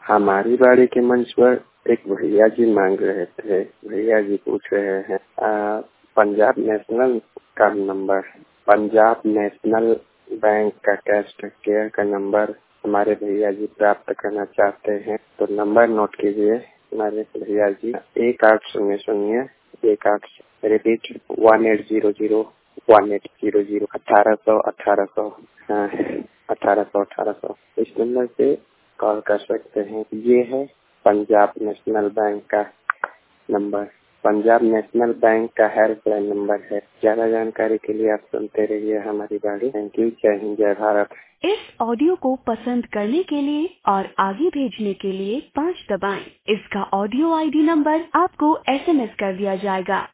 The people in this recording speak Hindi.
हमारी बाड़ी के मंच पर एक भैया जी मांग रहे थे। भैया जी पूछ रहे हैं पंजाब नेशनल का नंबर, पंजाब नेशनल बैंक का कस्टमर केयर का नंबर हमारे भैया जी प्राप्त करना चाहते हैं। तो नंबर नोट कीजिए हमारे भैया जी 1800 18 रिपीट 1800 1800 हाँ 1800 इस नंबर से कॉल कर सकते हैं। ये है पंजाब नेशनल बैंक का नंबर, पंजाब नेशनल बैंक का हेल्पलाइन नंबर है। ज्यादा जानकारी के लिए आप सुनते रहिए हमारी बाड़ी। Thank you. जय हिंद, जय भारत। इस ऑडियो को पसंद करने के लिए और आगे भेजने के लिए 5 दबाएं। इसका ऑडियो आईडी नंबर आपको SMS कर दिया जाएगा।